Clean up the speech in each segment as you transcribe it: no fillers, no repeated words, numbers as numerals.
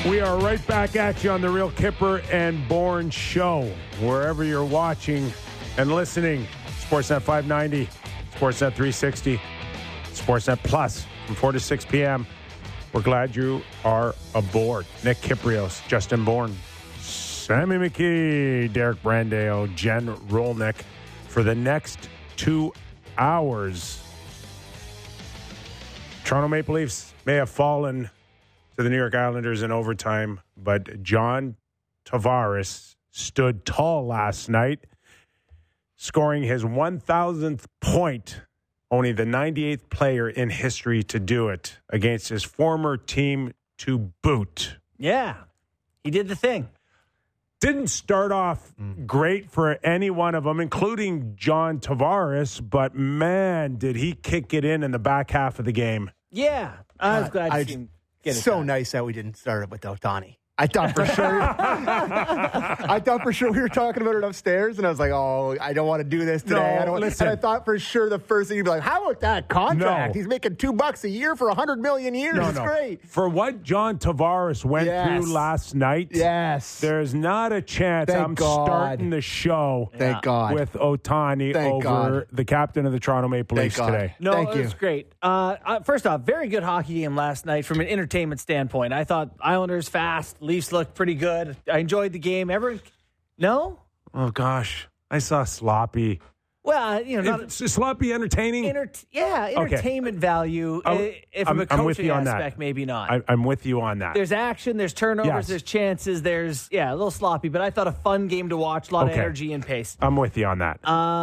We are right back at you on the Real Kipper and Bourne Show. Wherever you're watching and listening, Sportsnet 590, Sportsnet 360, Sportsnet Plus from 4 to 6 p.m. We're glad you are aboard. Nick Kypreos, Justin Bourne, Sammy McKee, Derek Brandeo, Jen Rolnick for the next 2 hours. Toronto Maple Leafs may have fallen to the New York Islanders in overtime, but John Tavares stood tall last night, scoring his 1,000th point, only the 98th player in history to do it, against his former team to boot. Yeah, he did the thing. Didn't start off great for any one of them, including John Tavares, but man, did he kick it in the back half of the game. Yeah, I was glad to see him get it so done. nice that we didn't start it with Ohtani. I thought for sure we were talking about it upstairs, and I was like, "Oh, I don't want to do this today." No, listen. And I thought for sure the first thing you'd be like, "How about that contract? No. He's making $2 a year for 100 million years. It's great." For what John Tavares went through last night, Yes, there's not a chance Thank I'm God. starting the show Thank God. with Ohtani Thank over God. the captain of the Toronto Maple Thank Leafs God. today. No, Thank it you. was great. First off, very good hockey game last night from an entertainment standpoint. I thought Islanders fast, Leafs looked pretty good. I enjoyed the game. Everyone, no? Oh, gosh. I saw sloppy. Well, not It's sloppy entertaining. entertainment value. If from a I'm with coaching you on aspect, that. maybe not. I'm with you on that. There's action, there's turnovers, Yes. there's chances, there's a little sloppy, but I thought a fun game to watch, a lot of Okay. energy and pace. I'm with you on that.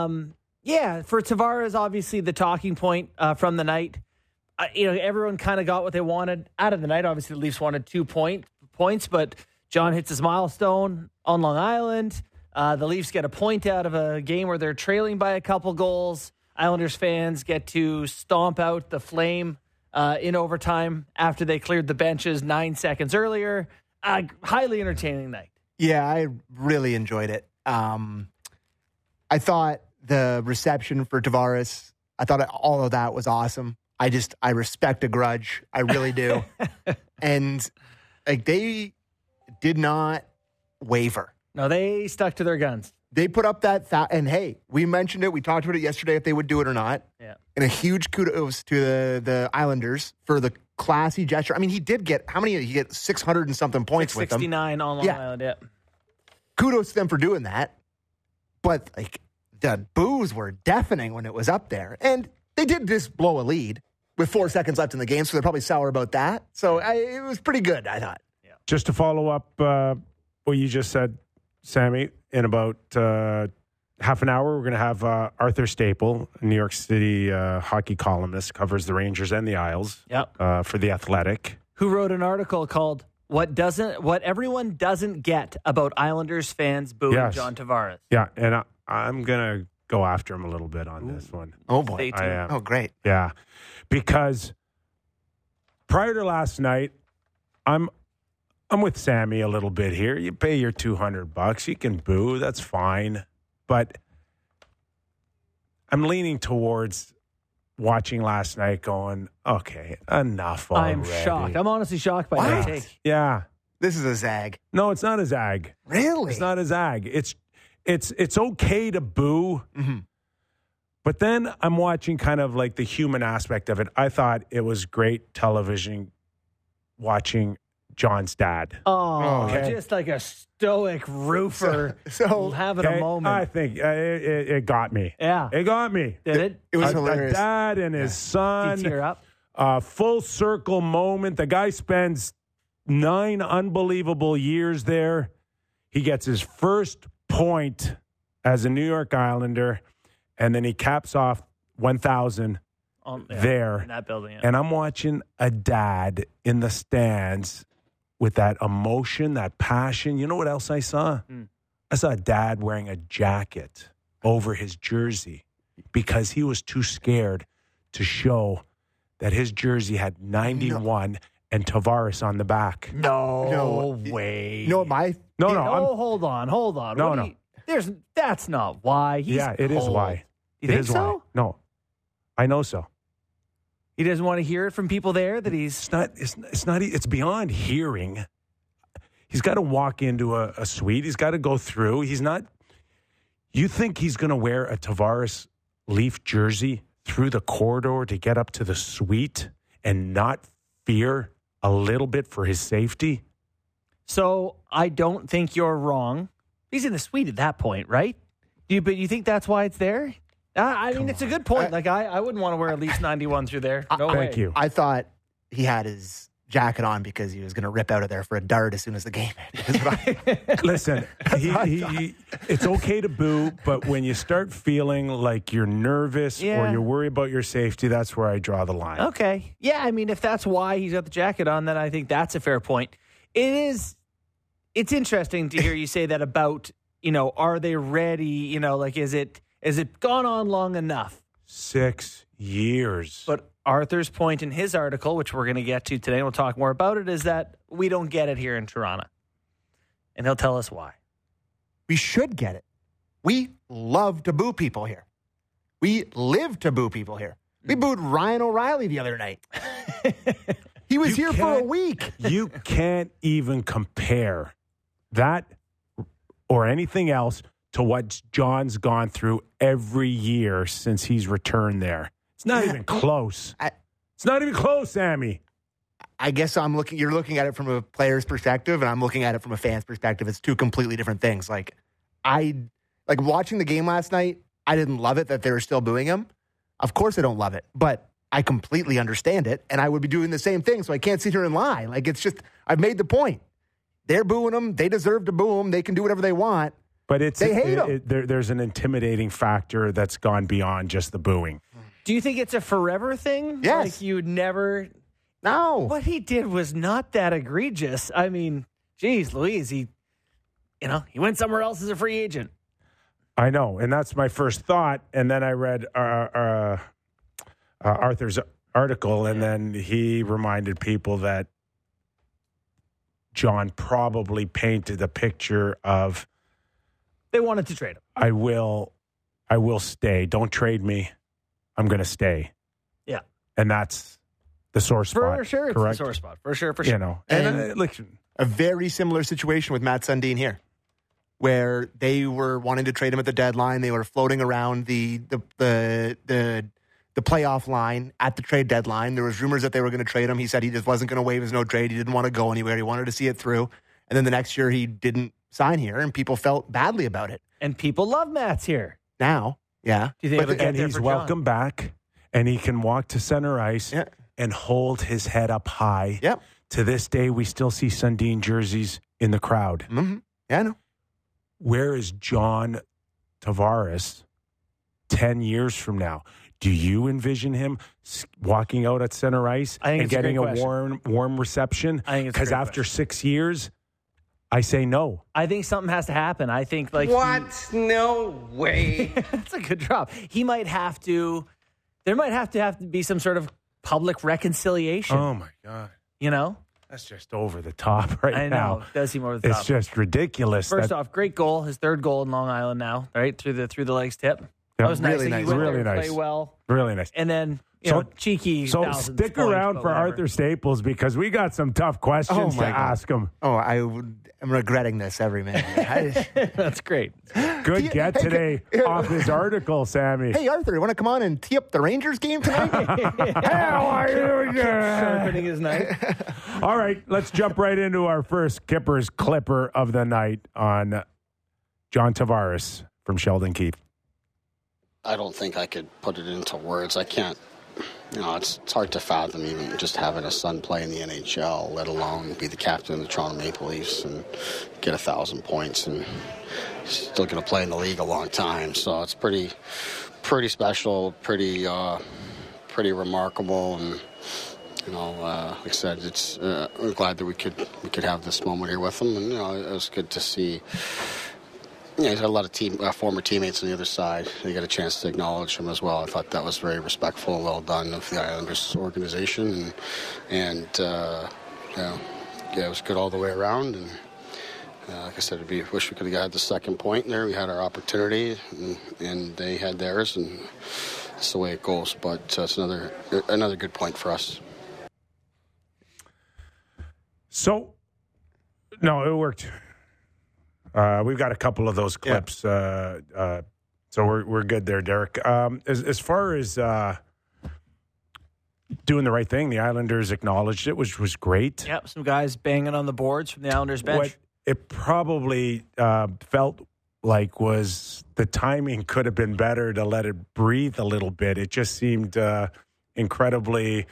For Tavares, obviously the talking point from the night. Everyone kind of got what they wanted out of the night. Obviously, the Leafs wanted 2 points, but John hits his milestone on Long Island. The Leafs get a point out of a game where they're trailing by a couple goals. Islanders fans get to stomp out the Flame in overtime after they cleared the benches 9 seconds earlier. Highly entertaining night. Yeah, I really enjoyed it. I thought the reception for Tavares, I thought all of that was awesome. I respect a grudge. I really do. And they did not waver. No, they stuck to their guns. They put up that, and hey, we mentioned it. We talked about it yesterday if they would do it or not. Yeah. And a huge kudos to the Islanders for the classy gesture. I mean, he did get, how many? He get 600 and something points with them. 69 on Long Island, yeah. Kudos to them for doing that. But the boos were deafening when it was up there. And they did just blow a lead with 4 seconds left in the game, so they're probably sour about that. So it was pretty good, I thought. Just to follow up what you just said, Sammy, in about half an hour, we're going to have Arthur Staple, a New York City hockey columnist, covers the Rangers and the Isles for The Athletic. Who wrote an article called What Everyone Doesn't Get About Islanders Fans Booing John Tavares. Yeah, and I'm going to go after him a little bit on this one. Oh, boy. Stay tuned. I am. Oh, great. Yeah, because prior to last night, I'm with Sammy a little bit here. You pay your $200, you can boo, that's fine. But I'm leaning towards watching last night going, okay, enough already. I'm shocked. I'm honestly shocked by that take. Yeah. This is a zag. No, it's not a zag. Really? It's not a zag. It's okay to boo. Mm-hmm. But then I'm watching kind of like the human aspect of it. I thought it was great television watching John's dad. Oh, okay. Just like a stoic roofer So having a moment. I think it got me. Yeah. It got me. Did it? It was A hilarious. dad and his son. Did you tear up? Full circle moment. The guy spends 9 unbelievable years there. He gets his first point as a New York Islander, and then he caps off 1,000 there. In that building, yeah. And I'm watching a dad in the stands with that emotion, that passion. You know what else I saw? I saw a dad wearing a jacket over his jersey because he was too scared to show that his jersey had 91 and Tavares on the back. No way. No, my No, hold on. No. That's not why. He's it is cold. why. You It think is so? why. No, I know so. He doesn't want to hear it from people there that he's. It's not. It's beyond hearing. He's got to walk into a suite. He's got to go through. He's not. You think he's going to wear a Tavares Leaf jersey through the corridor to get up to the suite and not fear a little bit for his safety? So I don't think you're wrong. He's in the suite at that point, right? But you think that's why it's there? I mean, it's a good point. I wouldn't want to wear a Leafs 91 through there. No way. Thank you. I thought he had his jacket on because he was going to rip out of there for a dart as soon as the game ended. Listen, it's okay to boo, but when you start feeling like you're nervous or you're worried about your safety, that's where I draw the line. Okay. Yeah, I mean, if that's why he's got the jacket on, then I think that's a fair point. It's interesting to hear you say that about, are they ready? Is it gone on long enough? 6 years. But Arthur's point in his article, which we're going to get to today, and we'll talk more about it, is that we don't get it here in Toronto. And he'll tell us why. We should get it. We love to boo people here. We live to boo people here. We booed Ryan O'Reilly the other night. He was here for a week. You can't even compare that or anything else to what John's gone through every year since he's returned there. It's not even close. It's not even close, Sammy. I guess you're looking at it from a player's perspective, and I'm looking at it from a fan's perspective. It's two completely different things. Watching the game last night, I didn't love it that they were still booing him. Of course I don't love it, but I completely understand it, and I would be doing the same thing, so I can't sit here and lie. I've made the point. They're booing him. They deserve to boo him. They can do whatever they want. But they hate him. There's an intimidating factor that's gone beyond just the booing. Do you think it's a forever thing? Yes. You would never... No. What he did was not that egregious. I mean, geez, Louise, he went somewhere else as a free agent. I know, and that's my first thought. And then I read Arthur's article, and then he reminded people that John probably painted a picture of... They wanted to trade him. I will stay. Don't trade me. I'm going to stay. Yeah. And that's the sore spot. For sure, correct? It's the sore spot. For sure. And a very similar situation with Matt Sundin here, where they were wanting to trade him at the deadline. They were floating around the playoff line at the trade deadline. There was rumors that they were going to trade him. He said he just wasn't going to waive his no trade. He didn't want to go anywhere. He wanted to see it through. And then the next year he didn't sign here, and people felt badly about it. And people love Matt's here. Now, yeah. Do you think and he's welcome back, and he can walk to center ice and hold his head up high. Yep. To this day, we still see Sundin jerseys in the crowd. Mm-hmm. Yeah, I know. Where is John Tavares 10 years from now? Do you envision him walking out at center ice and getting a warm reception? I think it's because after 6 years, I say no. I think something has to happen. I think what? No way. That's a good drop. He might have to. There might have to be some sort of public reconciliation. Oh my God. That's just over the top right now. I know. It does seem over the top. It's just ridiculous. First off, great goal. His third goal in Long Island now, right? Through the legs tip. Yeah, that was nice. Really nice. He went really there to nice. play well. Really nice. And then, cheeky. So stick around for Arthur Staples because we got some tough questions to ask him. Oh, I'm regretting this every minute. That's great. Good get today off his article, Sammy. Hey, Arthur, you want to come on and tee up the Rangers game tonight? How are you? Sharpening his knife. All right, let's jump right into our first Kippers Clipper of the night on John Tavares from Sheldon Keefe. I don't think I could put it into words. I can't, it's hard to fathom even just having a son play in the NHL, let alone be the captain of the Toronto Maple Leafs and get 1,000 points and still going to play in the league a long time. So it's pretty special, pretty remarkable. And, like I said, I'm glad that we could have this moment here with him. And, it was good to see. He's got a lot of former teammates on the other side. They got a chance to acknowledge him as well. I thought that was very respectful and well done of the Islanders organization, and it was good all the way around. And like I said, wish we could have got the second point there. We had our opportunity, and they had theirs, and that's the way it goes. But it's another good point for us. So, No, it worked. We've got a couple of those clips, so we're good there, Derek. As far as doing the right thing, the Islanders acknowledged it, which was great. Yep, some guys banging on the boards from the Islanders bench. What it probably felt like was the timing could have been better to let it breathe a little bit. It just seemed incredibly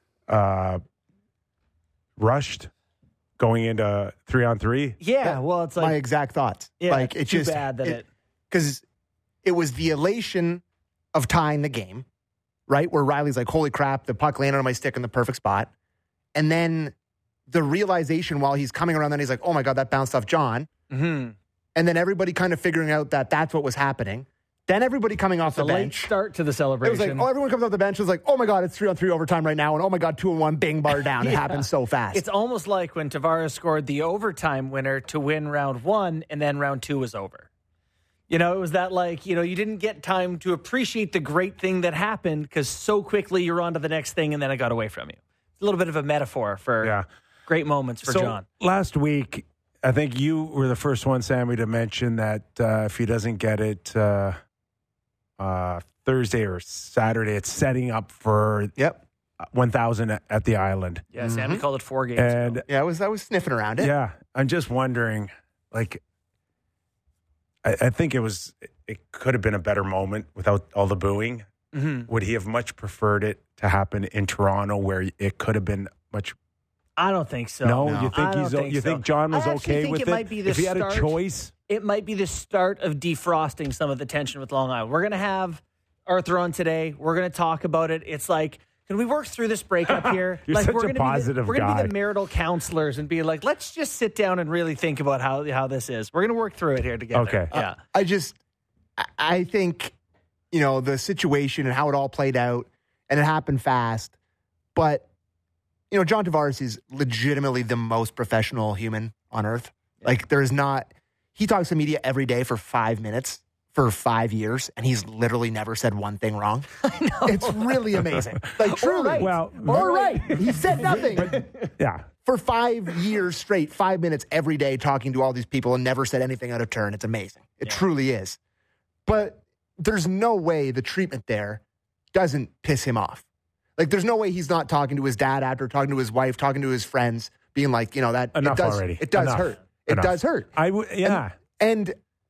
rushed going into 3-on-3. Yeah, well, it's like my exact thoughts. Yeah, like it's too bad that because it was the elation of tying the game, right? Where Riley's like, "Holy crap, the puck landed on my stick in the perfect spot," and then the realization while he's coming around, then he's like, "Oh my god, that bounced off John," mm-hmm. and then everybody kind of figuring out that that's what was happening. Then everybody coming off the late bench. start to the It celebration. was like, oh, everyone comes off the bench. It was like, oh my god, it's 3-on-3 overtime right now, and oh my god, 2-on-1, bing, bar down. It happened so fast. It's almost like when Tavares scored the overtime winner to win round 1, and then round 2 was over. You know, it was that like, you didn't get time to appreciate the great thing that happened because so quickly you're on to the next thing, and then it got away from you. It's a little bit of a metaphor for great moments for John. Last week, I think you were the first one, Sammy, to mention that if he doesn't get it Thursday or Saturday, it's setting up for 1,000 at the Island. Yeah, Sammy called it 4 games and ago. Yeah, I was sniffing around it. Yeah, I'm just wondering, like, I think it could have been a better moment without all the booing. Mm-hmm. Would he have much preferred it to happen in Toronto where it could have been much? I don't think so. No, No. you think you think John was okay with it? If he had a choice, it might be the start of defrosting some of the tension with Long Island. We're going to have Arthur on today. We're going to talk about it. It's like, can we work through this breakup here? You're like, such we're a positive We're going to guy. be the marital counselors and be like, let's just sit down and really think about how this is. We're going to work through it here together. Okay. Yeah. I think, the situation and how it all played out, and it happened fast. But, John Tavares is legitimately the most professional human on earth. Yeah. Like, he talks to media every day for 5 minutes for 5 years, and he's literally never said one thing wrong. I know. It's really amazing. Like, truly. Right. well, All right. He said nothing. yeah. For 5 years straight, 5 minutes every day talking to all these people and never said anything out of turn. It's amazing. It truly is. But there's no way the treatment there doesn't piss him off. Like, there's no way he's not talking to his dad after, talking to his wife, talking to his friends, being like, that Enough already. It does Enough. hurt. It does hurt. And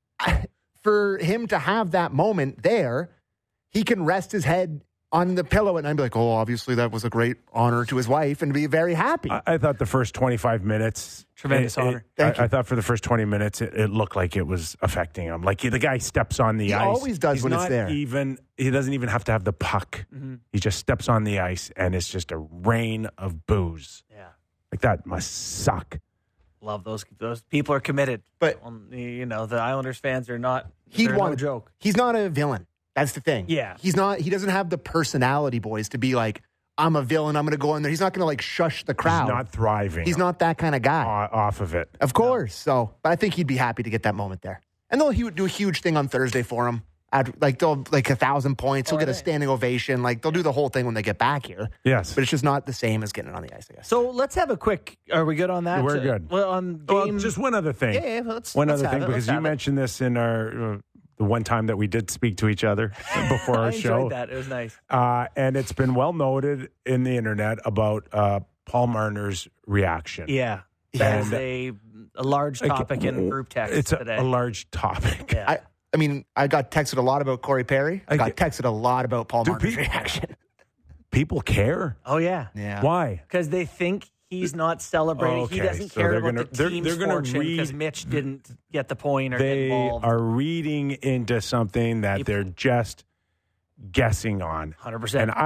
for him to have that moment there, he can rest his head on the pillow and be like, oh, obviously that was a great honor to his wife, and be very happy. I thought the first 25 minutes, Tremendous honor. I thought for the first 20 minutes, it looked like it was affecting him. Like the guy steps on the ice. He always does when it's there. He doesn't even have to have the puck. Mm-hmm. He just steps on the ice, and it's just a rain of booze. Yeah. Like, that must suck. Love those people are committed. But the Islanders fans are not. He'd they're want no joke. He's not a villain. That's the thing. Yeah. He doesn't have the personality, boys, to be like, I'm a villain, I'm going to go in there. He's not going to like shush the crowd. He's not thriving. He's not that kind of guy. Off of it. Of course. So, but I think he'd be happy to get that moment there. And he would do a huge thing on Thursday for him. They'll 1,000 points. He'll get a standing ovation. Like, they'll do the whole thing when they get back here. Yes. But it's just not the same as getting it on the ice, I guess. So let's have a quick. Are we good on that? We're good. Well, on game. Well, just one other thing. Yeah, let's one other have thing, it. because Let's you have mentioned this in our the one time that we did speak to each other before our I show. enjoyed that. It was nice. And it's been well noted in the internet about Paul Marner's reaction. Yeah. And That's a large topic in group text it's today. a large topic. Yeah. I mean, I got texted a lot about Corey Perry. I got texted a lot about Paul Marner's reaction. People care. Oh, yeah. Yeah. Why? Because they think he's not celebrating. He Okay, doesn't so care they're about gonna- the team's they're gonna fortune read- because Mitch didn't get the point or get They involved. are reading into something that they're just guessing on. 100%. And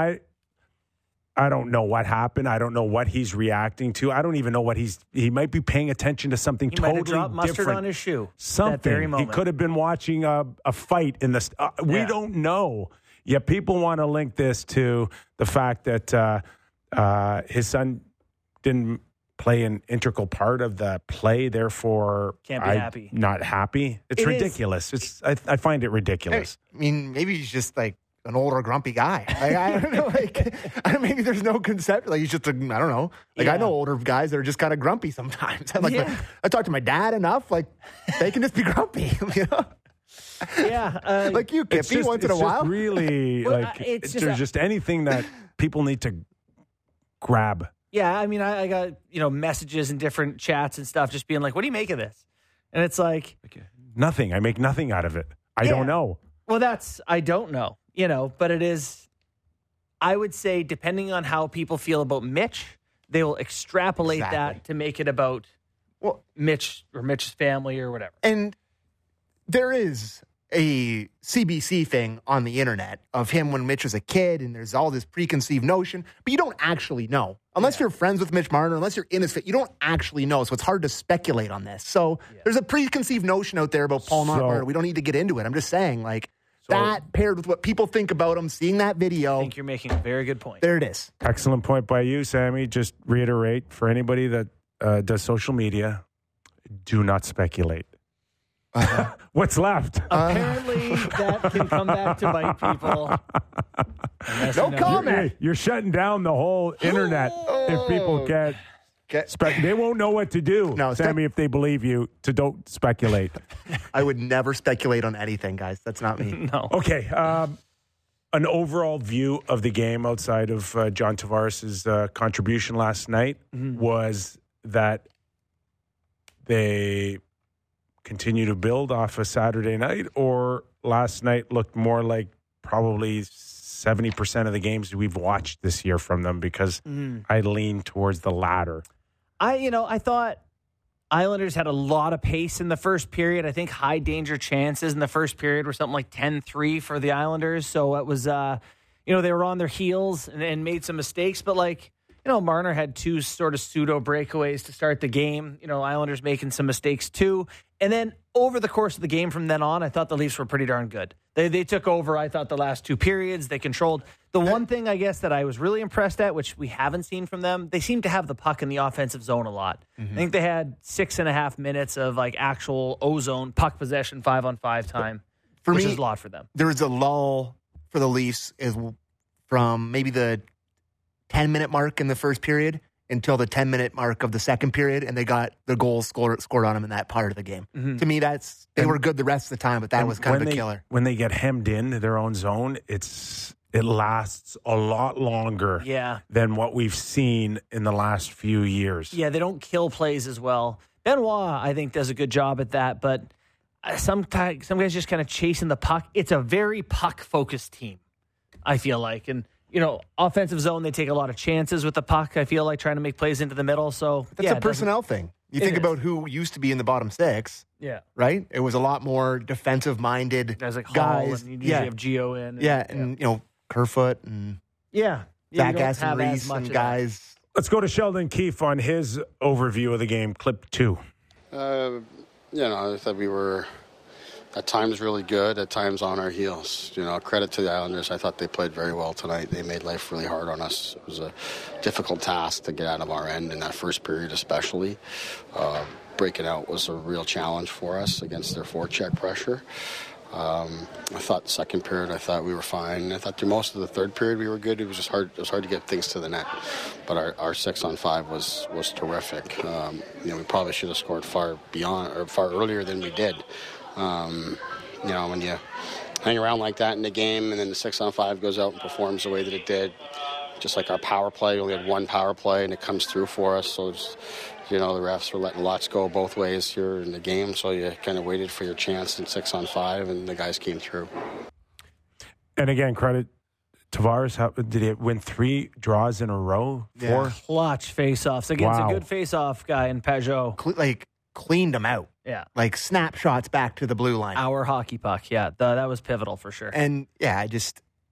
I don't know what happened. I don't know what he's reacting to. I don't even know what he might be paying attention to something He might totally have dropped mustard different. on his shoe. Something. That very He moment. could have been watching a fight in the. We Yeah. don't know. Yet people want to link this to the fact that his son didn't play an integral part of the play. Therefore, Can't be happy. Not happy. It's It is. ridiculous. I find it ridiculous. I mean, maybe he's just like an older, grumpy guy. Like, I don't know. Like, maybe there's no concept. Like, he's just, I don't know. Like, I know older guys that are just kind of grumpy sometimes. I talk to my dad enough. Like, they can just be grumpy, you know? Yeah. Like you, Kippy, once in a while. Just really, Well, like, it's just there's just anything that people need to grab. Yeah, I mean, I got, messages and different chats and stuff just being like, what do you make of this? And it's like, Nothing. I make nothing out of it. I don't know. Well, I don't know, but it is, I would say, depending on how people feel about Mitch, they will extrapolate that to make it about Mitch or Mitch's family or whatever. And there is a CBC thing on the internet of him when Mitch was a kid, and there's all this preconceived notion, but you don't actually know. Unless you're friends with Mitch Marner, unless you're in his fit, you don't actually know. So it's hard to speculate on this. So there's a preconceived notion out there about Paul Marner. We don't need to get into it. I'm just saying, like, that paired with what people think about him, seeing that video. I think you're making a very good point. There it is. Excellent point by you, Sammy. Just reiterate for anybody that does social media, do not speculate. What's left? Apparently, that can come back to bite people. No comment. You're shutting down the whole internet if people can't. They won't know what to do, Sammy, if they believe you, to don't speculate. I would never speculate on anything, guys. That's not me. No. Okay. An overall view of the game outside of John Tavares' contribution last night was that they continue to build off a Saturday night, or last night looked more like probably 70% of the games we've watched this year from them, because I lean towards the latter. I thought Islanders had a lot of pace in the first period. I think high danger chances in the first period were something like 10-3 for the Islanders. So it was, they were on their heels and made some mistakes, but Marner had two sort of pseudo breakaways to start the game. Islanders making some mistakes too. And then over the course of the game from then on, I thought the Leafs were pretty darn good. They took over, I thought, the last two periods. They controlled. The one thing, I guess, that I was really impressed at, which we haven't seen from them, they seem to have the puck in the offensive zone a lot. I think they had 6.5 minutes of actual O-zone puck possession 5-on-5 time, which is a lot for them. There was a lull for the Leafs from maybe the 10-minute mark in the first period until the 10-minute mark of the second period, and they got the goals scored on them in that part of the game. To me, they were good the rest of the time, but that was kind of a killer. When they get hemmed in their own zone, it lasts a lot longer than what we've seen in the last few years. Yeah, they don't kill plays as well. Benoit, I think, does a good job at that, but some guys just kind of chasing the puck. It's a very puck-focused team, I feel like, and offensive zone, they take a lot of chances with the puck, I feel like, trying to make plays into the middle. So that's a personnel thing. You think about who used to be in the bottom six. Yeah. Right? It was a lot more defensive-minded guys. Like guys. Hall, and you usually have Gio in. And Kerfoot and Zach Aston Reese and guys. Let's go to Sheldon Keefe on his overview of the game, clip 2. I thought we were at times really good, at times on our heels. Credit to the Islanders. I thought they played very well tonight. They made life really hard on us. It was a difficult task to get out of our end in that first period especially. Breaking out was a real challenge for us against their forecheck pressure. I thought the second period, we were fine. I thought through most of the third period we were good. It was just hard. It was hard to get things to the net. But our 6-on-5 was terrific. We probably should have scored far earlier than we did. When you hang around like that in the game, and then the 6-on-5 goes out and performs the way that it did, just like our power play, we only had one power play, and it comes through for us. So the refs were letting lots go both ways here in the game, so you kind of waited for your chance in 6-on-5, and the guys came through. And again, credit Tavares. Did he win 3 draws in a row? 4? Clutch face-offs against a good face-off guy in Pajot. Cleaned them out. Yeah. Snapshots back to the blue line. Our hockey puck. Yeah, that was pivotal for sure. And it's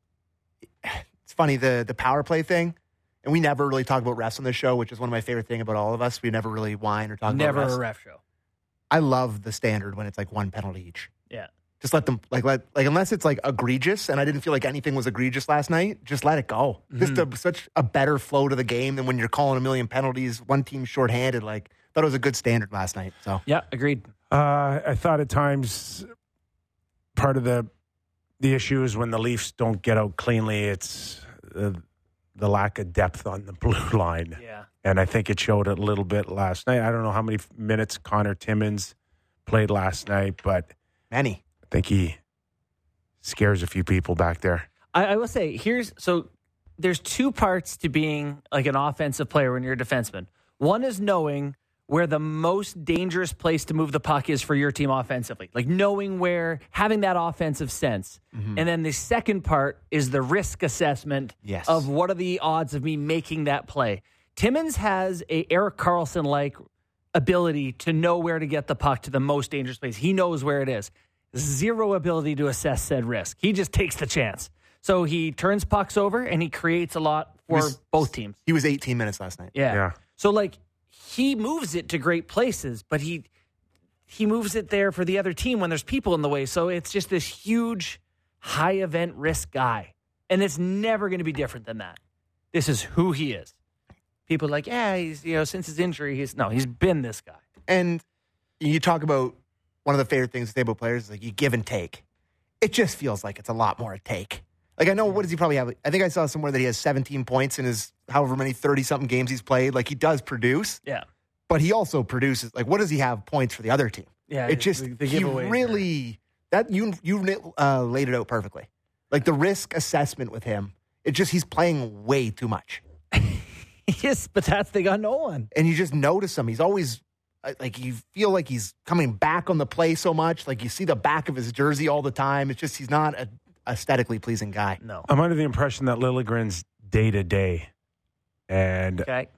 funny, the power play thing. And we never really talk about refs on this show, which is one of my favorite things about all of us. We never really whine or talk about refs. Never a ref show. I love the standard when it's one penalty each. Yeah. Just let them, unless it's egregious, and I didn't feel like anything was egregious last night, just let it go. Just such a better flow to the game than when you're calling a million penalties, one team shorthanded. Thought it was a good standard last night. So yeah, agreed. I thought at times part of the The issue is when the Leafs don't get out cleanly, it's the lack of depth on the blue line. Yeah. And I think it showed a little bit last night. I don't know how many minutes Connor Timmins played last night, but Many. I think he scares a few people back there. I will say, there's two parts to being like an offensive player when you're a defenseman. One is knowing where the most dangerous place to move the puck is for your team offensively, like knowing where, having that offensive sense. Mm-hmm. And then the second part is the risk assessment Yes. of what are the odds of me making that play. Timmins has a Erik Karlsson-like ability to know where to get the puck to the most dangerous place. He knows where it is. Zero ability to assess said risk. He just takes the chance. So he turns pucks over and he creates a lot for both teams. He was 18 minutes last night. Yeah. So like he moves it to great places, but he moves it there for the other team when there's people in the way. So it's just this huge high event risk guy. And it's never going to be different than that. This is who he is. People are like, yeah, he's, since his injury, he's been this guy. And you talk about one of the favorite things to say about players is like you give and take. It just feels like it's a lot more a take. Like I know, what does he probably have? I think I saw somewhere that he has 17 points in his however many 30-something games he's played. Like he does produce. Yeah. But he also produces, like what does he have points for the other team? Yeah. It just, the he giveaways really, that you laid it out perfectly. Like the risk assessment with him, he's playing way too much. Yes, but they got no one. And you just notice him. He's always, like you feel like he's coming back on the play so much. Like you see the back of his jersey all the time. It's just, he's not a aesthetically pleasing guy. No. I'm under the impression that Liljegren's day-to-day. And Okay.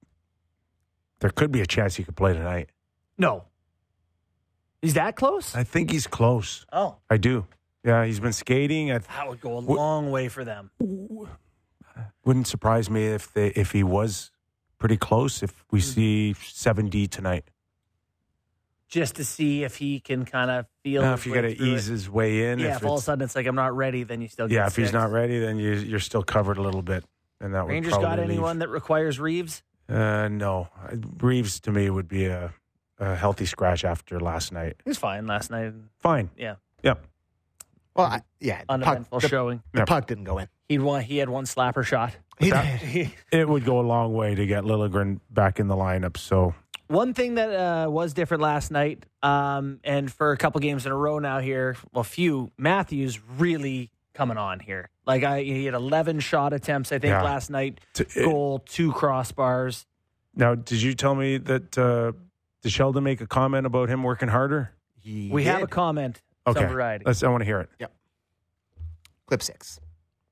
there could be a chance he could play tonight. No. He's that close? I think he's close. Oh. I do. Yeah, he's been skating. That would go a long way for them. Wouldn't surprise me if he was pretty close, if we see 7D tonight. Just to see if he can kind of feel If you got to ease his way in. Yeah, if all of a sudden it's like, I'm not ready, then you still get if he's six. not ready, then you're still covered a little bit. And that Rangers would got probably anyone leave. that requires Reeves? No. Reeves, to me, would be a healthy scratch after last night. He was fine last night. Fine. Yeah. Yep. Well, the Uneventful showing. The puck didn't go in. He had one slapper shot. It would go a long way to get Liljegren back in the lineup. So One thing that was different last night, and for a couple games in a row now here, Matthews really coming on here. Like he had 11 shot attempts, I think, last night. Goal, 2 crossbars. Now, did you tell me that did Sheldon make a comment about him working harder? We have a comment. Okay, Some variety. I want to hear it. Yep. Clip 6.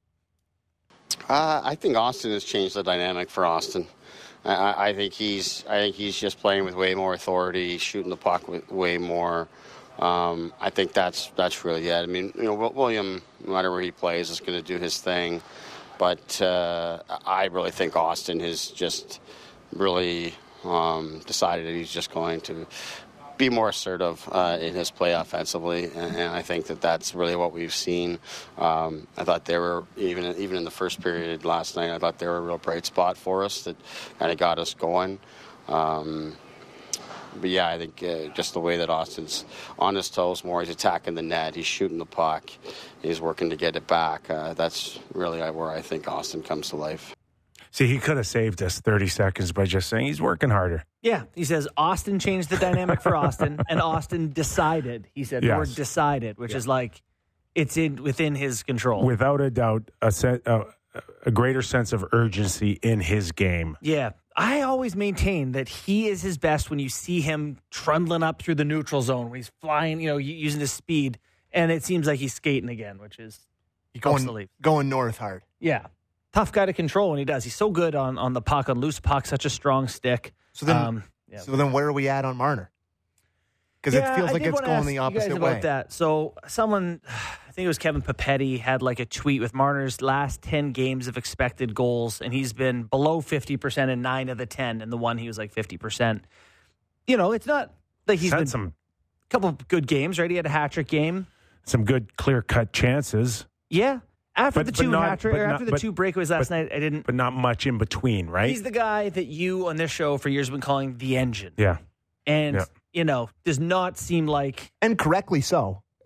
I think Austin has changed the dynamic for Austin. I think he's just playing with way more authority, shooting the puck with way more. I think that's really it. I mean, William, no matter where he plays, is going to do his thing, but I really think Austin has just really decided that he's just going to be more assertive in his play offensively, and I think that's really what we've seen. I thought they were, even in the first period last night, I thought they were a real bright spot for us that kind of got us going. But yeah, I think just the way that Austin's on his toes more, he's attacking the net, he's shooting the puck, he's working to get it back. That's really where I think Austin comes to life. See, he could have saved us 30 seconds by just saying he's working harder. Yeah, he says Austin changed the dynamic for Austin, and Austin decided. He said the word decided, which is like it's within his control. Without a doubt, a greater sense of urgency in his game. Yeah, I always maintain that he is his best when you see him trundling up through the neutral zone, when he's flying, using his speed, and it seems like he's skating again, which is going north hard. Yeah. Tough guy to control when he does. He's so good on the puck, on loose puck, such a strong stick. So then where are we at on Marner? Because it feels like it's going the opposite way. About that. So someone, I think it was Kevin Papetti, had like a tweet with Marner's last 10 games of expected goals, and he's been below 50% in 9 of the 10, and the one he was like 50%. It's not like he's had been a couple of good games, right? He had a hat-trick game. Some good clear-cut chances. Yeah. After the two breakaways last night, I didn't. But not much in between, right? He's the guy that you on this show for years have been calling the engine. Yeah. And, does not seem like. And correctly so.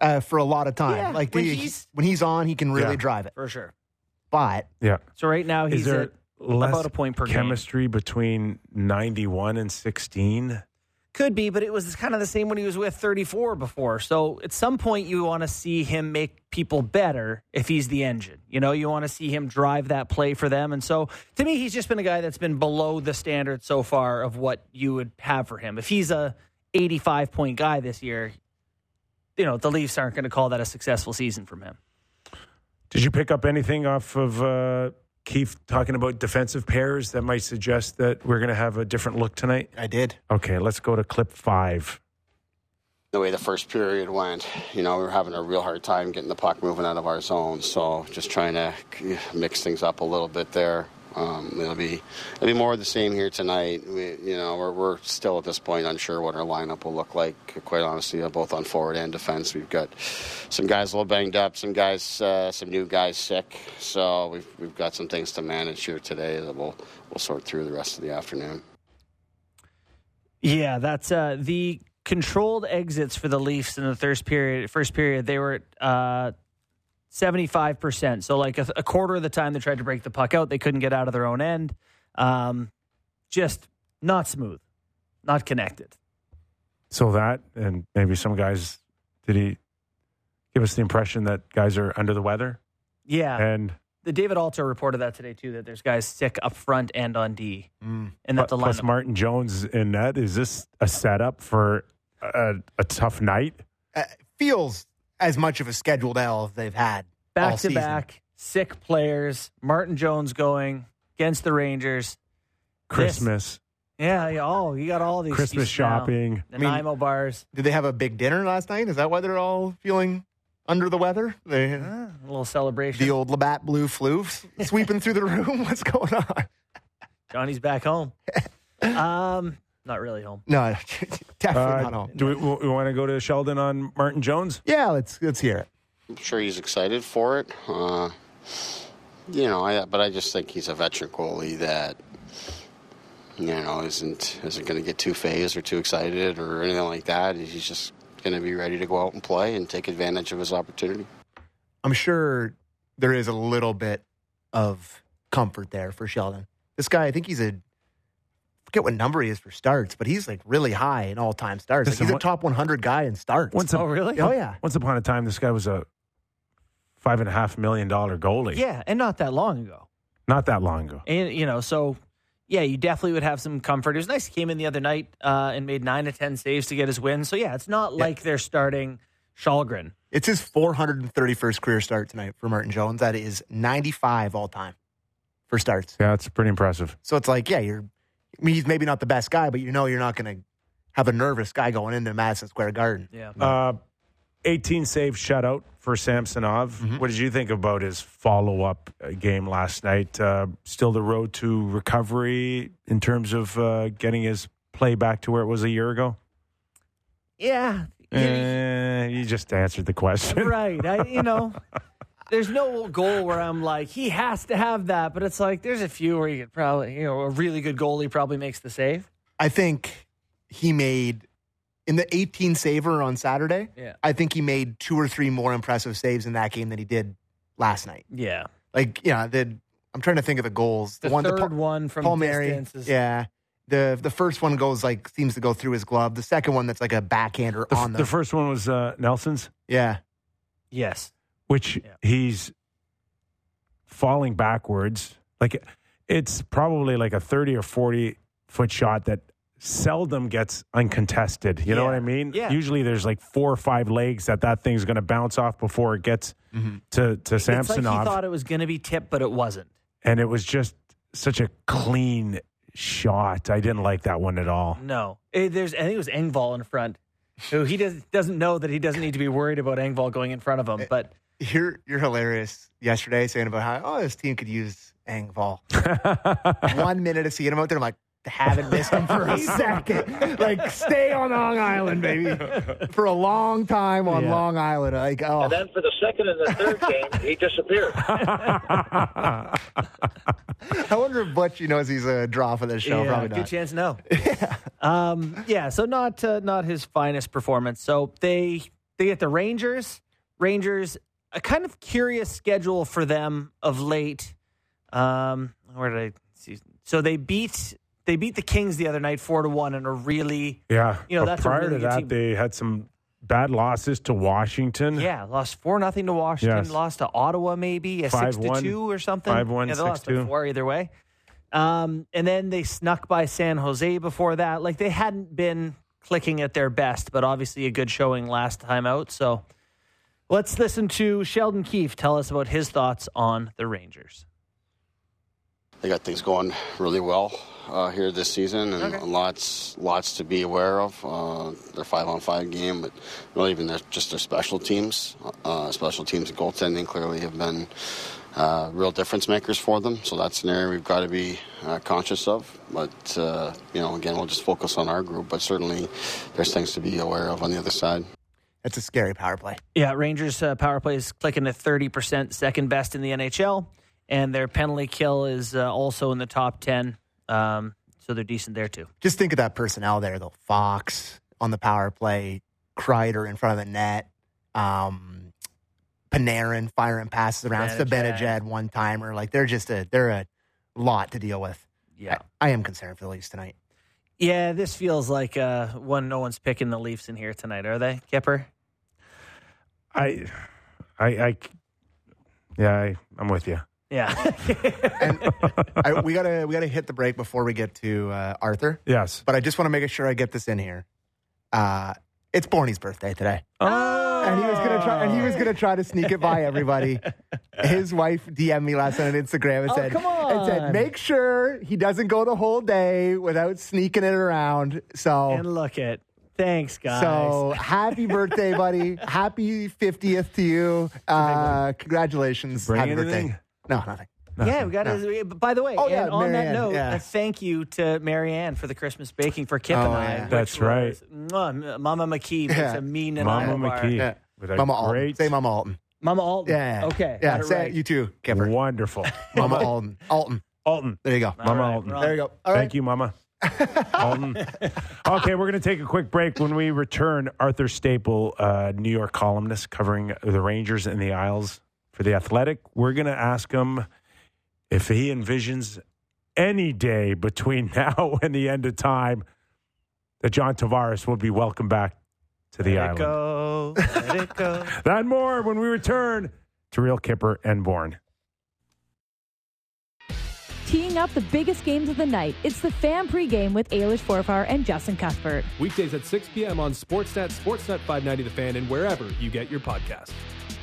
for a lot of time. Yeah, like when when he's on, he can really drive it. For sure. But Yeah. So right now Is he's there at less about a point per game. chemistry between 91 and 16? Could be, but it was kind of the same when he was with 34 before. So at some point, you want to see him make people better if he's the engine. You know, you want to see him drive that play for them. And so to me, he's just been a guy that's been below the standard so far of what you would have for him. If he's a 85-point guy this year, you know, the Leafs aren't going to call that a successful season from him. Did you pick up anything off of Keith talking about defensive pairs that might suggest that we're going to have a different look tonight? I did. Okay, let's go to clip 5. The way the first period went, you know, we were having a real hard time getting the puck moving out of our zone. So just trying to mix things up a little bit there. It'll be more of the same here tonight. We're still at this point unsure what our lineup will look like. Quite honestly, both on forward and defense, we've got some guys a little banged up, some new guys sick. So we've got some things to manage here today that we'll sort through the rest of the afternoon. Yeah, that's the controlled exits for the Leafs in the first period. They were at 75%. So like a quarter of the time they tried to break the puck out, they couldn't get out of their own end. Just not smooth, not connected. So that, and maybe some guys, did he give us the impression that guys are under the weather? Yeah. And the David Alter reported that today too, that there's guys sick up front and on D. And that the plus lineup. Martin Jones in net. Is this a setup for a tough night? Feels as much of a scheduled L as they've had all Back to season. back, sick players. Martin Jones going against the Rangers. Christmas. Yeah. Oh, you got all these Christmas excuses now. shopping. Nanaimo bars. Did they have a big dinner last night? Is that why they're all feeling under the weather? A little celebration. The old Labatt Blue flu sweeping through the room? What's going on? Johnny's back home. Not really home. No, definitely not home. Do we want to go to Sheldon on Martin Jones? Yeah, let's hear it. I'm sure he's excited for it. But I just think he's a veteran goalie that, isn't going to get too phased or too excited or anything like that. He's just going to be ready to go out and play and take advantage of his opportunity. I'm sure there is a little bit of comfort there for Sheldon. This guy, I think he's forget what number he is for starts, but he's like really high in all-time starts. Like he's a top 100 guy in starts. Really? Oh, yeah. Once upon a time, this guy was a $5.5 million goalie. Yeah, and not that long ago. Not that long ago. And, so, yeah, you definitely would have some comfort. It was nice he came in the other night and made 9 to 10 saves to get his win. So, yeah, it's not like they're starting Shalgren. It's his 431st career start tonight for Martin Jones. That is 95 all-time for starts. Yeah, it's pretty impressive. So it's like, he's maybe not the best guy, but you're not going to have a nervous guy going into Madison Square Garden. Yeah. 18 save shutout for Samsonov. Mm-hmm. What did you think about his follow-up game last night? Still the road to recovery in terms of getting his play back to where it was a year ago? Yeah. You just answered the question. Right. There's no goal where I'm like, he has to have that. But it's like, there's a few where you could probably, a really good goalie probably makes the save. I think he made, in the 18 saver on Saturday, I think he made 2 or 3 more impressive saves in that game than he did last night. Yeah. I'm trying to think of the goals. The one, third one from Paul Mary, distance is... Yeah. The first one seems to go through his glove. The second one that's like a backhander on the first one was Nelson's? Yeah. Yes. Which he's falling backwards. Like it's probably like a 30 or 40 foot shot that seldom gets uncontested. You know what I mean? Yeah. Usually there's like 4 or 5 legs that thing's going to bounce off before it gets to Samsonov. It's like he thought it was going to be tipped, but it wasn't. And it was just such a clean shot. I didn't like that one at all. No. I think it was Engvall in front. Who he doesn't know that he doesn't need to be worried about Engvall going in front of him, but... You're hilarious yesterday saying about how, this team could use Engvall. 1 minute of seeing him out there, I'm like, haven't missed him for a second. Like, stay on Long Island, baby. For a long time on Long Island. Like, And then for the second and the third game, he disappeared. I wonder if Butch knows he's a draw for this show. Probably not. Good chance, no. So not his finest performance. So they They get the Rangers. Rangers, a kind of curious schedule for them of late. Where did I see? So they beat the Kings the other night 4-1 and are really Yeah. But that's prior a really to good that, team. they had some bad losses to Washington. Yeah, lost 4-0 to Washington, Yes. lost to Ottawa maybe, a 5-1, 6-2 or something. 5-1, yeah, they lost 6-2. to 4 either way. And then they snuck by San Jose before that. Like they hadn't been clicking at their best, but obviously a good showing last time out. So let's listen to Sheldon Keefe tell us about his thoughts on the Rangers. They got things going really well here this season, and lots to be aware of. Their 5-on-5 game, but really even their special teams. Special teams and goaltending clearly have been real difference makers for them. So that's an area we've got to be conscious of. But again, we'll just focus on our group. But certainly, there's things to be aware of on the other side. It's a scary power play. Yeah, Rangers power play is clicking at 30%, second best in the NHL. And their penalty kill is also in the top 10. So they're decent there, too. Just think of that personnel there, though. Fox on the power play, Kreider in front of the net, Panarin firing passes around, Zibanejad one-timer. Like, they're a lot to deal with. Yeah. I am concerned for the Leafs tonight. Yeah, this feels like one no one's picking the Leafs in here tonight, are they, Kipper? I'm with you. Yeah. And we gotta hit the break before we get to Arthur. Yes. But I just want to make sure I get this in here. It's Borny's birthday today. Oh. And he was gonna try to sneak it by everybody. His wife DM'd me last night on Instagram and said, come on. and said, make sure he doesn't go the whole day without sneaking it around. So And look at. Thanks, guys. So happy birthday, buddy. Happy 50th to you. Congratulations. Bring happy anything? birthday. No, nothing. Yeah, we got to. By the way, Oh, yeah, and on Marianne, that note, yeah. a thank you to Marianne for the Christmas baking for Kip and I. yeah. which That's right. was, Mama McKee makes Yeah. a mean and Mama Iowa bar. McKee. Yeah. With a Mama Alton. great, Say Mama Alton. Mama Alton. Yeah. Okay. Yeah, got it say right. it. You too, Kipper. wonderful. Mama Alton. Alton. Alton. There you go. Mama right, Alton. we're on. There you go. All right. Thank you, Mama. Alton. Okay, we're going to take a quick break. When we return, Arthur Staple, New York columnist covering the Rangers and the Isles for The Athletic, we're going to ask him if he envisions any day between now and the end of time that John Tavares will be welcomed back to the island. Let it go. That and more when we return to Real Kipper and Bourne. Teeing up the biggest games of the night, it's the Fan Pregame with Eilish Forfar and Justin Cuthbert. Weekdays at 6 p.m. on Sportsnet, Sportsnet 590 The Fan, and wherever you get your podcasts.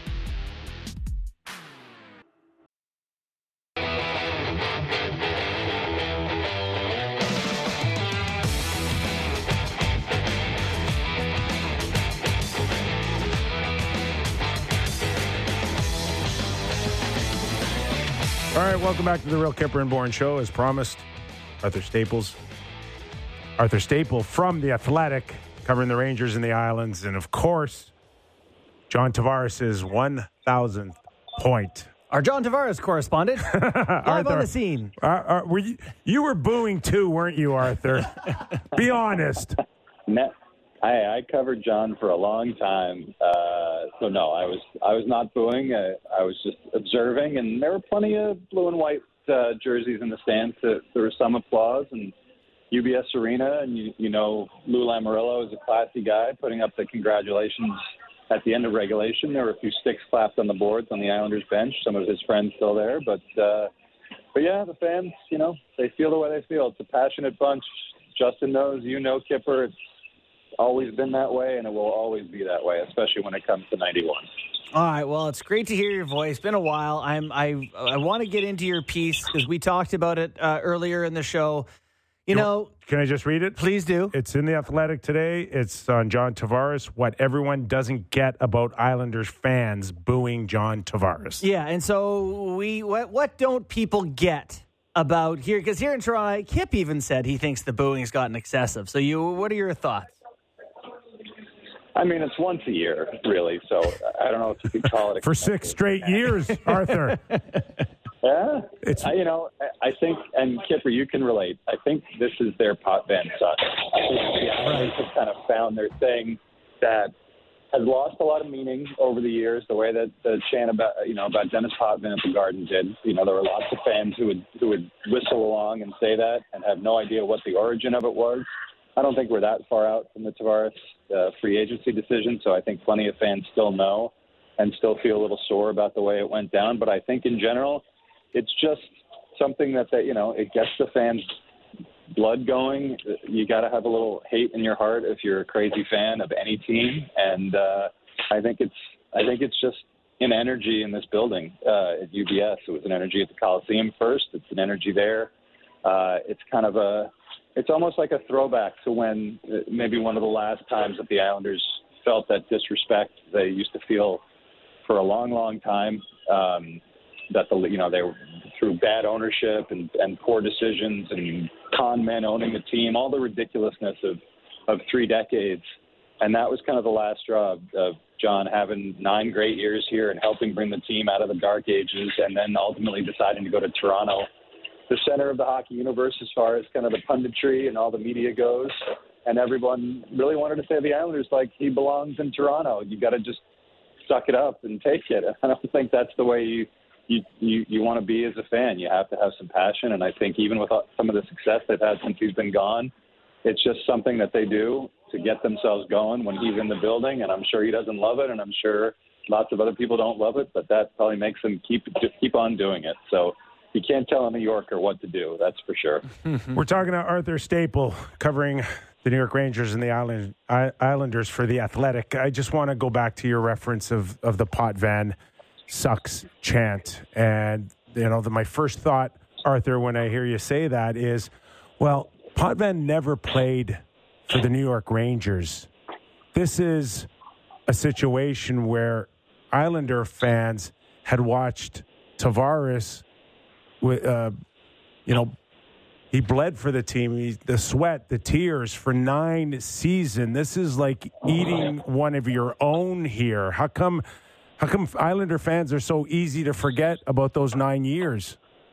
All right, welcome back to the Real Kipper and Bourne Show. As promised, Arthur Staple from The Athletic, covering the Rangers and the Islands. And, of course, John Tavares' 1,000th point. Our John Tavares correspondent, live on the scene. You were booing too, weren't you, Arthur? Be honest. I covered John for a long time, so no, I was not booing. I was just observing, and there were plenty of blue and white jerseys in the stands. There was some applause, and UBS Arena, and Lou Lamoriello is a classy guy, putting up the congratulations at the end of regulation. There were a few sticks clapped on the boards on the Islanders bench. Some of his friends still there, but yeah, the fans, they feel the way they feel. It's a passionate bunch. Justin knows, Kipper. It's always been that way, and it will always be that way, especially when it comes to 91. All right, well, it's great to hear your voice. Been a while. I want to get into your piece because we talked about it earlier in the show. Can I just read it? Please do. It's in The Athletic today. It's on John Tavares, what everyone doesn't get about Islanders fans booing John Tavares. Yeah, and so what don't people get about here? Because here in Toronto, Kip even said he thinks the booing has gotten excessive. So what are your thoughts? I mean, it's once a year, really, so I don't know if you could call it For 6 straight years, Arthur. Yeah, It's I think, and Kipper, you can relate. I think this is their Pot Van Son. I think the Islanders have kind of found their thing that has lost a lot of meaning over the years. The way that the chant about Dennis Potvin at the Garden did. There were lots of fans who would whistle along and say that and have no idea what the origin of it was. I don't think we're that far out from the Tavares free agency decision, so I think plenty of fans still know and still feel a little sore about the way it went down. But I think in general, it's just something that it gets the fans' blood going. You got to have a little hate in your heart if you're a crazy fan of any team, and I think it's just an energy in this building at UBS. It was an energy at the Coliseum first. It's an energy there. It's almost like a throwback to when maybe one of the last times that the Islanders felt that disrespect they used to feel for a long, long time. That they were through bad ownership and poor decisions and con men owning the team, all the ridiculousness of 3 decades. And that was kind of the last straw of John having 9 great years here and helping bring the team out of the dark ages, and then ultimately deciding to go to Toronto, the center of the hockey universe as far as kind of the punditry and all the media goes. And everyone really wanted to say the Islanders, like, he belongs in Toronto. You got to just suck it up and take it. I don't think that's the way you want to be as a fan. You have to have some passion. And I think even with some of the success they've had since he's been gone, it's just something that they do to get themselves going when he's in the building. And I'm sure he doesn't love it, and I'm sure lots of other people don't love it, but that probably makes them keep on doing it. So you can't tell a New Yorker what to do, that's for sure. We're talking to Arthur Staple, covering the New York Rangers and the Islanders for The Athletic. I just want to go back to your reference of the Potvin sucks chant. And, my first thought, Arthur, when I hear you say that is, well, Potvin never played for the New York Rangers. This is a situation where Islander fans had watched Tavares with, he bled for the team. The sweat, the tears for 9 seasons. This is like eating one of your own here. How come Islander fans are so easy to forget about those 9 years?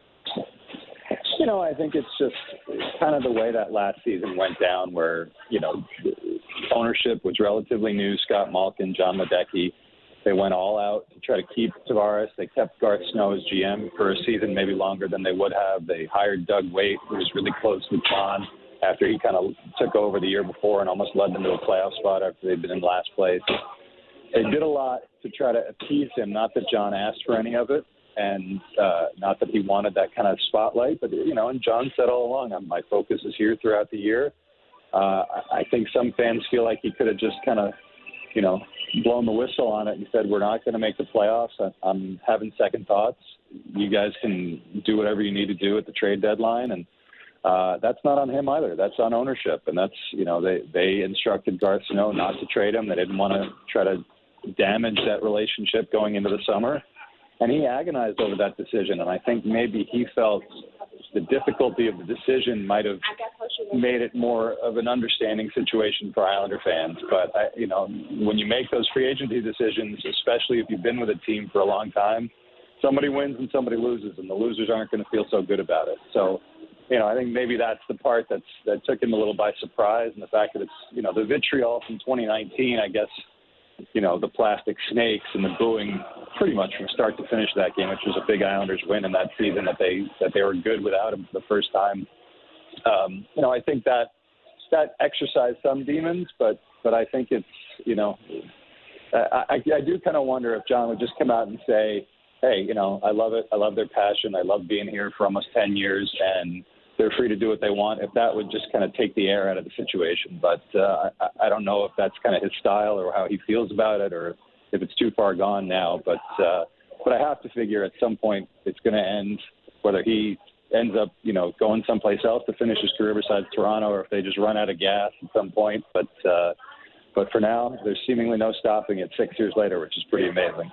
I think it's just kind of the way that last season went down where, ownership was relatively new. Scott Malkin, John Ledecky, they went all out to try to keep Tavares. They kept Garth Snow as GM for a season, maybe longer than they would have. They hired Doug Weight, who was really close with John after he kind of took over the year before and almost led them to a playoff spot after they'd been in last place. They did a lot to try to appease him, not that John asked for any of it, and not that he wanted that kind of spotlight, but, and John said all along, my focus is here throughout the year. I think some fans feel like he could have just kind of, blown the whistle on it and said, we're not going to make the playoffs. I'm having second thoughts. You guys can do whatever you need to do at the trade deadline. And that's not on him either. That's on ownership. And that's, they instructed Garth Snow not to trade him. They didn't want to try to damage that relationship going into the summer. And he agonized over that decision. And I think maybe he felt the difficulty of the decision might have made it more of an understanding situation for Islander fans. But, when you make those free agency decisions, especially if you've been with a team for a long time, somebody wins and somebody loses, and the losers aren't going to feel so good about it. So, I think maybe that's the part that took him a little by surprise, and the fact that it's, the vitriol from 2019, I guess, the plastic snakes and the booing pretty much from start to finish that game, which was a big Islanders win in that season that they were good without him for the first time. I think that exercised some demons, but I think it's, I do kind of wonder if John would just come out and say, hey, I love it. I love their passion. I love being here for almost 10 years, and they're free to do what they want. If that would just kind of take the air out of the situation. But I don't know if that's kind of his style or how he feels about it, or if it's too far gone now. But I have to figure at some point it's going to end, whether he ends up, going someplace else to finish his career besides Toronto, or if they just run out of gas at some point. But for now, there's seemingly no stopping it 6 years later, which is pretty amazing.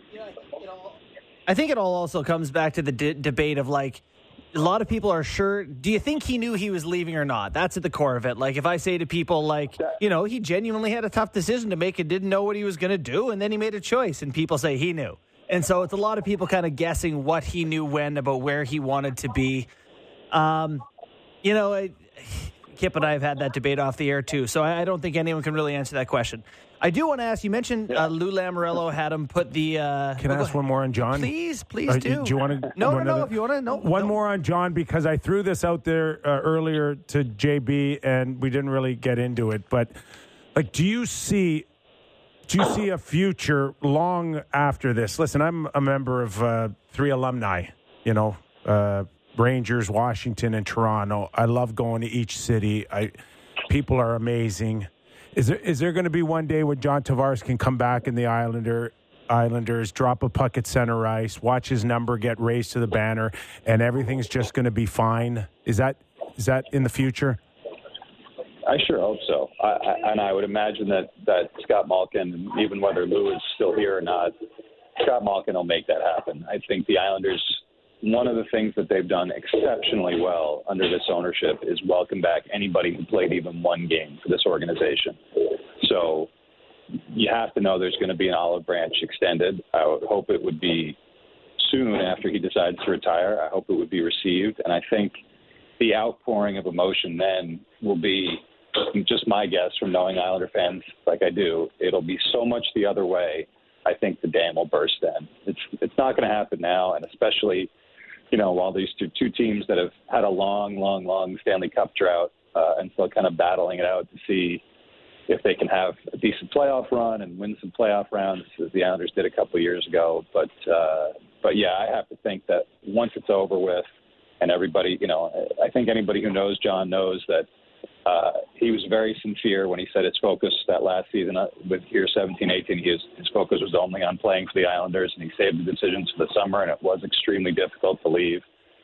I think it all also comes back to the debate of, like, a lot of people are sure. Do you think he knew he was leaving or not? That's at the core of it. Like, if I say to people, like, he genuinely had a tough decision to make and didn't know what he was going to do, and then he made a choice, and people say he knew. And so it's a lot of people kind of guessing what he knew when about where he wanted to be. Kip and I have had that debate off the air too, so I don't think anyone can really answer that question. I do want to ask, you mentioned Lou Lamoriello had him put the... Can I ask one more on John? Please do. Do you want to... No, if you want to. No. One more on John, because I threw this out there earlier to JB, and we didn't really get into it. But, like, do you see a future long after this? Listen, I'm a member of 3 alumni, Rangers, Washington, and Toronto. I love going to each city. People are amazing. Is there going to be one day when John Tavares can come back in the Islanders, drop a puck at center ice, watch his number get raised to the banner, and everything's just going to be fine? Is that in the future? I sure hope so. And I would imagine that Scott Malkin, even whether Lou is still here or not, Scott Malkin will make that happen. I think the Islanders, one of the things that they've done exceptionally well under this ownership is welcome back anybody who played even one game for this organization. So you have to know there's going to be an olive branch extended. I would hope it would be soon after he decides to retire. I hope it would be received. And I think the outpouring of emotion then will be, just my guess from knowing Islander fans like I do, it'll be so much the other way. I think the dam will burst then. It's not going to happen now, and especially while these two teams that have had a long Stanley Cup drought and still kind of battling it out to see if they can have a decent playoff run and win some playoff rounds, as the Islanders did a couple of years ago. But yeah, I have to think that once it's over with and everybody, I think anybody who knows John knows that he was very sincere when he said his focus that last season with year 17-18, his focus was only on playing for the Islanders, and he saved the decisions for the summer, and it was extremely difficult to leave.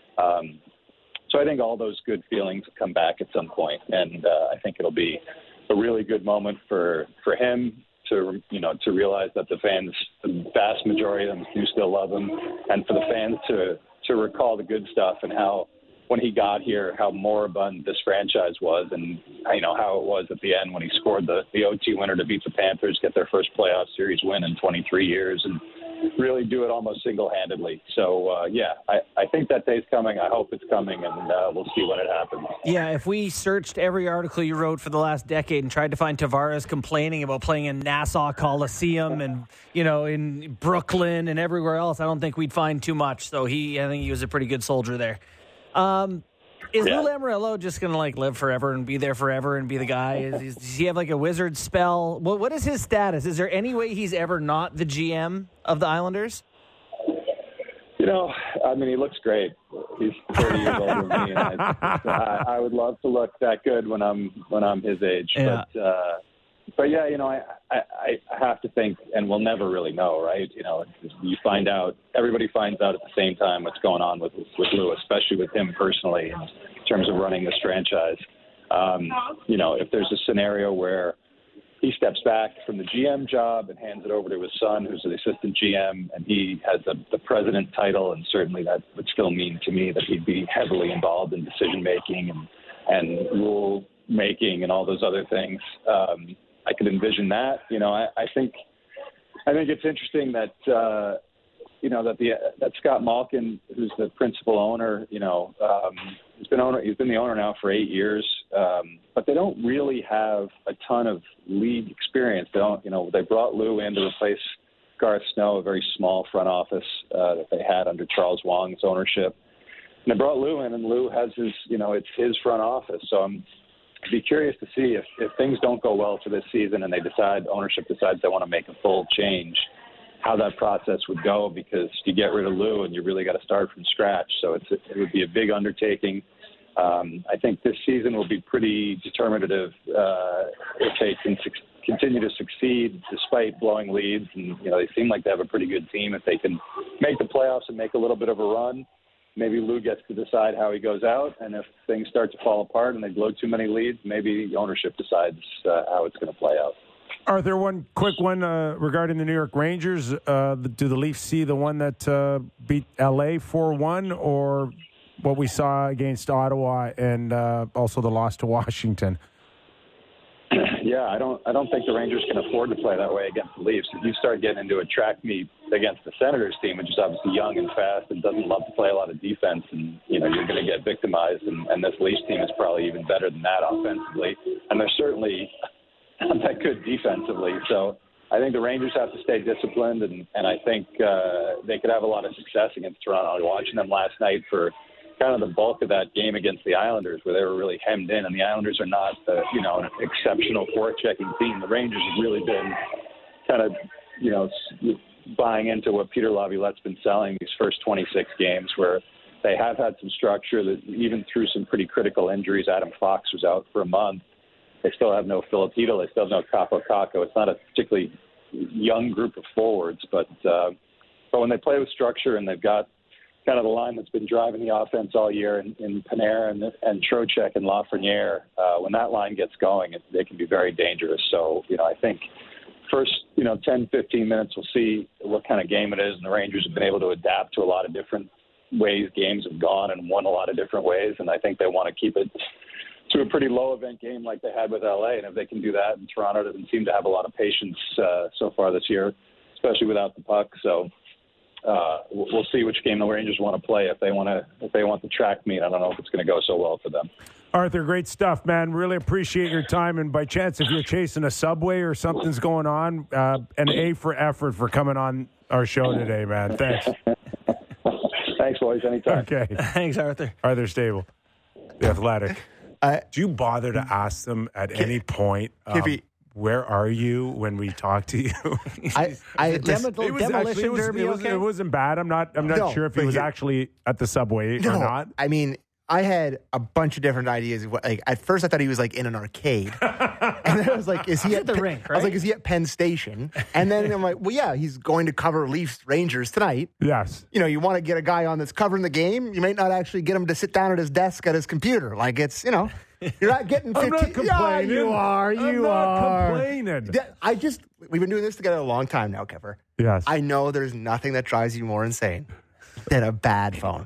So I think all those good feelings come back at some point, and I think it'll be a really good moment for him to realize that the fans, the vast majority of them, do still love him, and for the fans to recall the good stuff and how, when he got here, how moribund this franchise was, and how it was at the end when he scored the OT winner to beat the Panthers, get their first playoff series win in 23 years, and really do it almost single-handedly. So, I think that day's coming. I hope it's coming, and we'll see when it happens. Yeah, if we searched every article you wrote for the last decade and tried to find Tavares complaining about playing in Nassau Coliseum and, in Brooklyn and everywhere else, I don't think we'd find too much. So I think he was a pretty good soldier there. Is Lou Lamoriello just going to live forever and be there forever and be the guy? Does he have a wizard spell? What is his status? Is there any way he's ever not the GM of the Islanders? He looks great. He's 30 years older than me, and I would love to look that good when I'm his age. Yeah. But yeah, I have to think, and we'll never really know, right? You find out, everybody finds out at the same time what's going on with Lou, especially with him personally in terms of running this franchise. If there's a scenario where he steps back from the GM job and hands it over to his son, who's the assistant GM, and he has the president title, and certainly that would still mean to me that he'd be heavily involved in decision making and rule making and all those other things. I could envision that. I think it's interesting that that Scott Malkin, who's the principal owner, he's been the owner now for 8 years, but they don't really have a ton of league experience. They brought Lou in to replace Garth Snow, a very small front office that they had under Charles Wong's ownership. And they brought Lou in, and Lou has it's his front office. So I'd be curious to see if things don't go well for this season and ownership decides they want to make a full change, how that process would go, because you get rid of Lou and you really got to start from scratch. So it would be a big undertaking. I think this season will be pretty determinative if they can continue to succeed despite blowing leads. And, they seem like they have a pretty good team. If they can make the playoffs and make a little bit of a run, maybe Lou gets to decide how he goes out, and if things start to fall apart and they blow too many leads, maybe the ownership decides how it's going to play out. Arthur, one quick one regarding the New York Rangers. Do the Leafs see the one that beat L.A. 4-1, or what we saw against Ottawa and also the loss to Washington? Yeah, Yeah, I don't think the Rangers can afford to play that way against the Leafs. If you start getting into a track meet against the Senators team, which is obviously young and fast and doesn't love to play a lot of defense, and you're going to get victimized. And this Leafs team is probably even better than that offensively, and they're certainly not that good defensively. So I think the Rangers have to stay disciplined, and I think they could have a lot of success against Toronto. I was watching them last night for kind of the bulk of that game against the Islanders, where they were really hemmed in, and the Islanders are not, an exceptional forechecking team. The Rangers have really been kind of, buying into what Peter Laviolette's been selling these first 26 games, where they have had some structure that even through some pretty critical injuries. Adam Fox was out for a month. They still have no Filipino. They still have no Capo Caco. It's not a particularly young group of forwards, but when they play with structure and they've got kind of the line that's been driving the offense all year in Panarin and Trocheck and Lafreniere, when that line gets going, they can be very dangerous. So, I think first, 10, 15 minutes, we'll see what kind of game it is. And the Rangers have been able to adapt to a lot of different ways games have gone and won a lot of different ways. And I think they want to keep it to a pretty low event game like they had with LA. And if they can do that, and Toronto doesn't seem to have a lot of patience so far this year, especially without the puck. So, we'll see which game the Rangers want to play. If they want the track meet, I don't know if it's going to go so well for them. Arthur, great stuff, man. Really appreciate your time. And by chance, if you're chasing a subway or something's going on, an A for effort for coming on our show today, man. Thanks. Thanks, boys. Anytime. Okay. Thanks, Arthur. Arthur Stable, The Athletic. Do you bother to ask them at any point, where are you when we talk to you? Demolition Derby, okay? It wasn't bad. I'm not sure if he was actually at the subway or not. I mean, I had a bunch of different ideas. At first, I thought he was in an arcade, and then I was like, "Is he at the rink?" Right? I was like, "Is he at Penn Station?" And then I'm like, "Well, yeah, he's going to cover Leafs Rangers tonight." Yes. You want to get a guy on that's covering the game. You might not actually get him to sit down at his desk at his computer. It's You're not getting 15. I'm not complaining. Yeah, you are. I'm not complaining. We've been doing this together a long time now, Kepper. Yes. I know there's nothing that drives you more insane than a bad phone.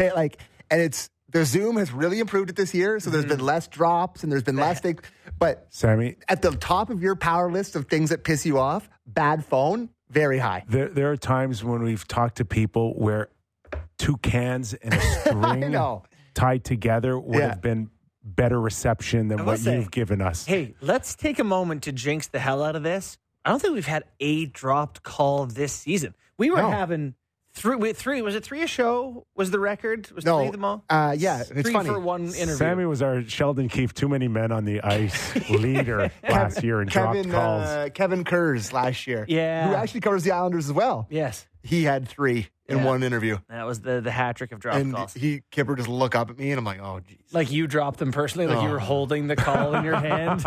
The Zoom has really improved it this year, so there's been less drops and there's been less things. But Sammy, at the top of your power list of things that piss you off, bad phone, very high. There are times when we've talked to people where 2 cans and a string tied together would have been better reception than what you've given us. Hey, let's take a moment to jinx the hell out of this. I don't think we've had a dropped call this season. We were having three. Was it 3 a show? Was the record? Was 3 of them all? Yeah, it's 3 funny. for one interview. Sammy was our Sheldon Keefe, too many men on the ice leader last year and dropped calls. Kevin Kurz last year. Yeah. Who actually covers the Islanders as well. Yes. He had 3 in one interview. That was the hat trick of drop calls. Kipper just look up at me and I'm like, oh, geez. Like you dropped them personally, like you were holding the call in your hand.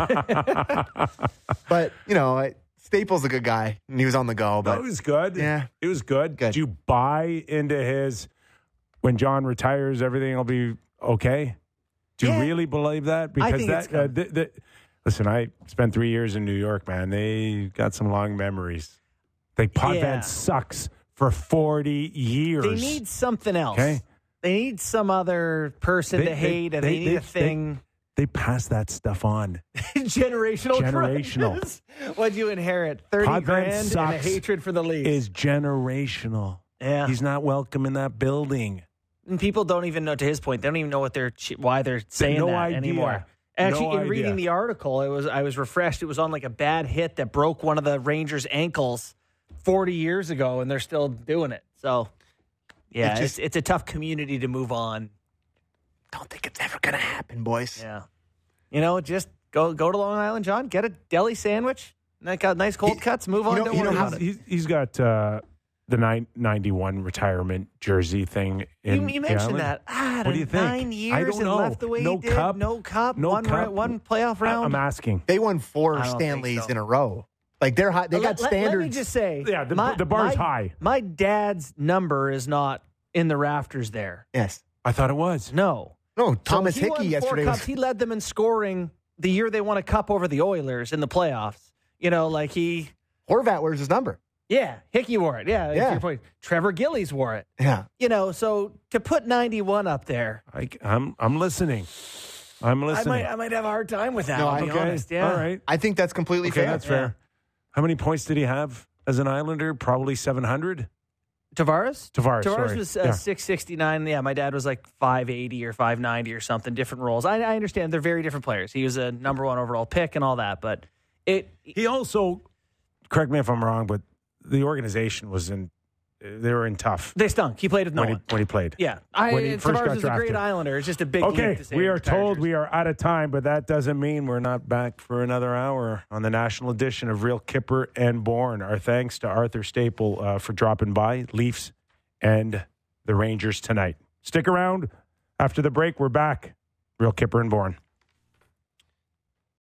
But, Staples a good guy, and he was on the go. But it was good. Yeah. It was good. Did you buy into his, when John retires, everything will be okay? Do you really believe that? Because I think listen, I spent 3 years in New York, man. They got some long memories. Potvin sucks for 40 years. They need something else. Okay? They need some other person to hate, and they need a thing. They pass that stuff on. Generational. What'd you inherit? 30 grand and a hatred for the Leafs. Is generational. Yeah. He's not welcome in that building. And people don't even know, to his point, they don't even know why they're saying that anymore. Actually, in reading the article, I was refreshed. It was on like a bad hit that broke one of the Rangers' ankles 40 years ago, and they're still doing it. So, yeah, it's a tough community to move on. Don't think it's ever going to happen, boys. Yeah. Just go to Long Island, John, get a deli sandwich, got nice cold cuts, move on. Don't worry about it. He's got the 91 retirement jersey thing in You mentioned that. What do you think? 9 years I don't know. and left the way no he did. cup, No cup. No one cup. One playoff round. I'm asking. They won 4 I don't Stanleys think so. in a row. Like they're high. They got standards. Let me just say, the bar's high. My dad's number is not in the rafters there. Yes, I thought it was. No, Thomas so he Hickey won 4 yesterday. cups. He led them in scoring the year they won a cup over the Oilers in the playoffs. Horvat wears his number. Yeah, Hickey wore it. Yeah, Yeah. to your point. Trevor Gillies wore it. Yeah. So to put 91 up there. I'm listening. I'm listening. I might have a hard time with that. No, I'll be honest. Yeah. All right. I think that's completely Okay, fair. that's fair. How many points did he have as an Islander? Probably 700. Tavares? Tavares, sorry. was Yeah. 669. Yeah, my dad was like 580 or 590 or something, different roles. I understand they're very different players. He was a number 1 overall pick and all that, but He also, correct me if I'm wrong, but the organization they were in tough they stunk. He played with no one. when he played. Yeah. When he first got Tavares is a drafted. great Islander. It's just a big Okay, leap to say we are retired told jersey. we are out of time, but that doesn't mean we're not back for another hour on the national edition of Real Kipper and Bourne. Our thanks to Arthur Staple for dropping by, Leafs and the Rangers tonight. Stick around. After the break, we're back. Real Kipper and Bourne.